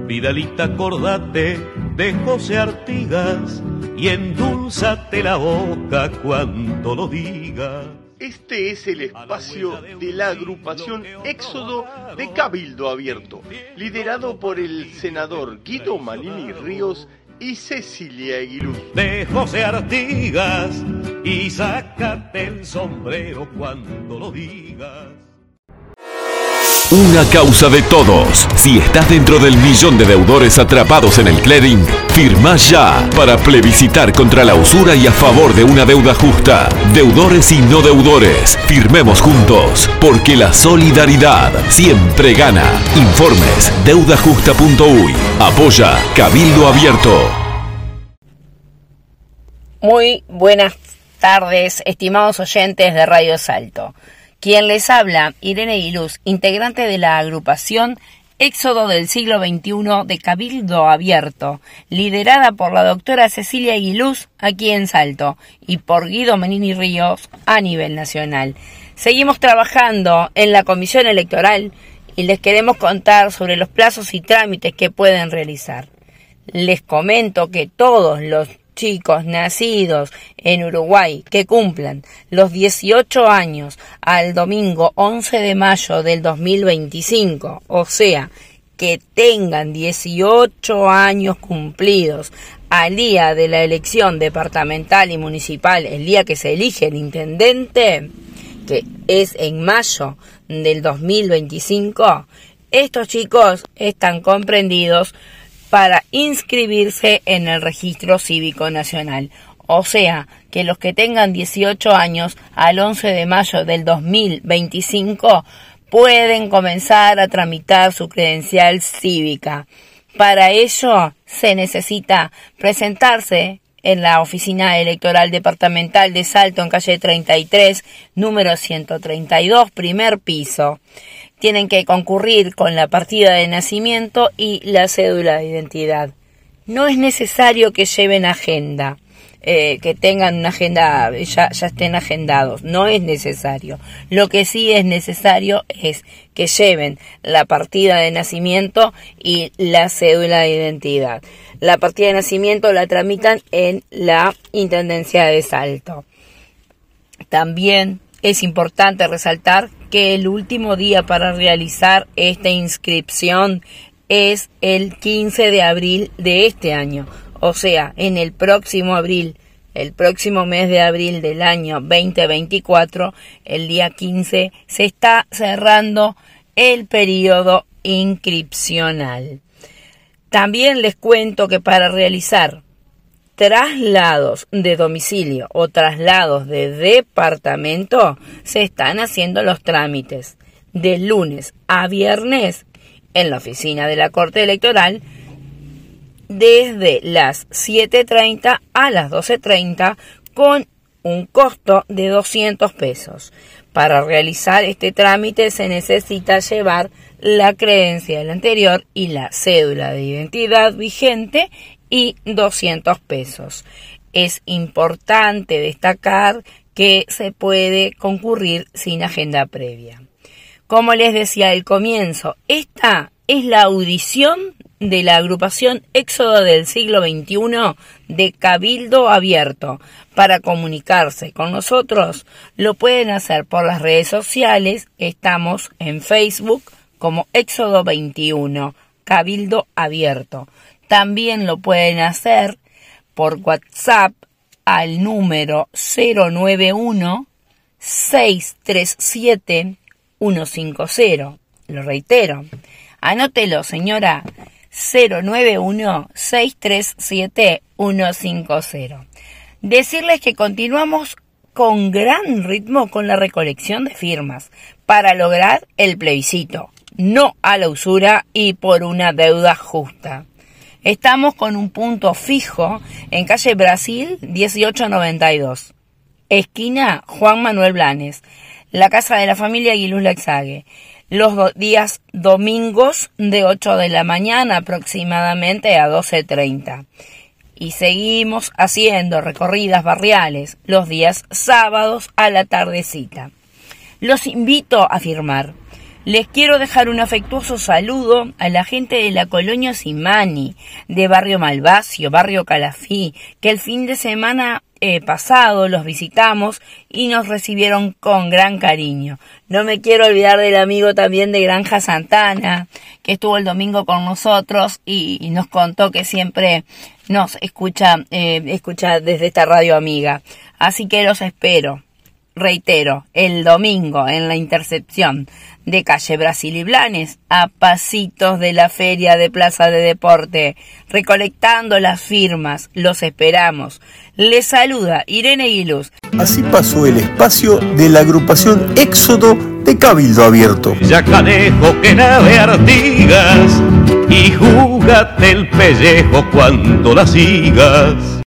Vidalita, acordate de José Artigas y endulzate la boca cuando lo digas. Este es el espacio de la agrupación Éxodo de Cabildo Abierto, liderado por el senador Guido Manini Ríos y Cecilia Aguiluz. De José Artigas y sácate el sombrero cuando lo digas. Una causa de todos. Si estás dentro del millón de deudores atrapados en el clearing, firma ya para plebiscitar contra la usura y a favor de una deuda justa. Deudores y no deudores, firmemos juntos, porque la solidaridad siempre gana. Informes deudajusta.uy. Apoya Cabildo Abierto. Muy buenas tardes, estimados oyentes de Radio Salto. Quien les habla, Irene Aguiluz, integrante de la agrupación Éxodo del siglo XXI de Cabildo Abierto, liderada por la doctora Cecilia Aguiluz aquí en Salto y por Guido Manini Ríos a nivel nacional. Seguimos trabajando en la comisión electoral y les queremos contar sobre los plazos y trámites que pueden realizar. Les comento que todos los chicos nacidos en Uruguay que cumplan los 18 años al domingo 11 de mayo del 2025, o sea, que tengan 18 años cumplidos al día de la elección departamental y municipal, el día que se elige el intendente, que es en mayo del 2025, estos chicos están comprendidos para inscribirse en el Registro Cívico Nacional. O sea, que los que tengan 18 años al 11 de mayo del 2025 pueden comenzar a tramitar su credencial cívica. Para ello se necesita presentarse en la Oficina Electoral Departamental de Salto en calle 33, número 132, primer piso. Tienen que concurrir con la partida de nacimiento y la cédula de identidad. No es necesario que lleven agenda, que tengan una agenda, ya estén agendados. No es necesario. Lo que sí es necesario es que lleven la partida de nacimiento y la cédula de identidad. La partida de nacimiento la tramitan en la Intendencia de Salto. También es importante resaltar que el último día para realizar esta inscripción es el 15 de abril de este año, o sea, en el próximo abril, el próximo mes de abril del año 2024, el día 15, se está cerrando el periodo inscripcional. También les cuento que para realizar traslados de domicilio o traslados de departamento se están haciendo los trámites de lunes a viernes en la oficina de la Corte Electoral desde las 7:30 a las 12:30 con un costo de 200 pesos. Para realizar este trámite se necesita llevar la credencial anterior y la cédula de identidad vigente y 200 pesos. Es importante destacar que se puede concurrir sin agenda previa. Como les decía al comienzo, esta es la audición de la agrupación Éxodo del siglo XXI de Cabildo Abierto. Para comunicarse con nosotros lo pueden hacer por las redes sociales. Estamos en Facebook como Éxodo 21, Cabildo Abierto. También lo pueden hacer por WhatsApp al número 091-637-150. Lo reitero. Anótelo, señora. 091-637-150. Decirles que continuamos con gran ritmo con la recolección de firmas para lograr el plebiscito. No a la usura y por una deuda justa. Estamos con un punto fijo en calle Brasil 1892, esquina Juan Manuel Blanes, la casa de la familia Aguiluz Laxague, los días domingos de 8 de la mañana aproximadamente a 12:30. Y seguimos haciendo recorridas barriales los días sábados a la tardecita. Los invito a firmar. Les quiero dejar un afectuoso saludo a la gente de la colonia Simani, de Barrio Malvacio, Barrio Calafí, que el fin de semana pasado los visitamos y nos recibieron con gran cariño. No me quiero olvidar del amigo también de Granja Santana, que estuvo el domingo con nosotros y nos contó que siempre nos escucha desde esta radio amiga. Así que los espero. Reitero, el domingo en la Intercepción de calle Brasil y Blanes, a pasitos de la feria de Plaza de Deporte, recolectando las firmas. Los esperamos. Les saluda Irene Guiluz. Así pasó el espacio de la agrupación Éxodo de Cabildo Abierto. Yacanejo que nave Artigas y júgate el pellejo cuando la sigas.